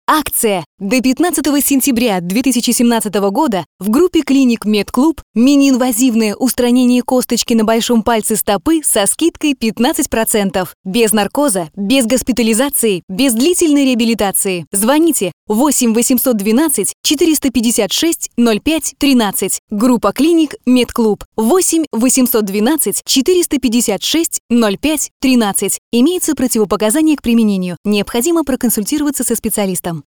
Акция! До 15 сентября 2017 года в группе клиник Медклуб мини-инвазивное устранение косточки на большом пальце стопы со скидкой 15%. Без наркоза, без госпитализации, без длительной реабилитации. Звоните 8 812 456 05 13. Группа клиник Медклуб 8 812 456 05 13. Имеются противопоказания к применению. Необходимо проконсультироваться со специалистом.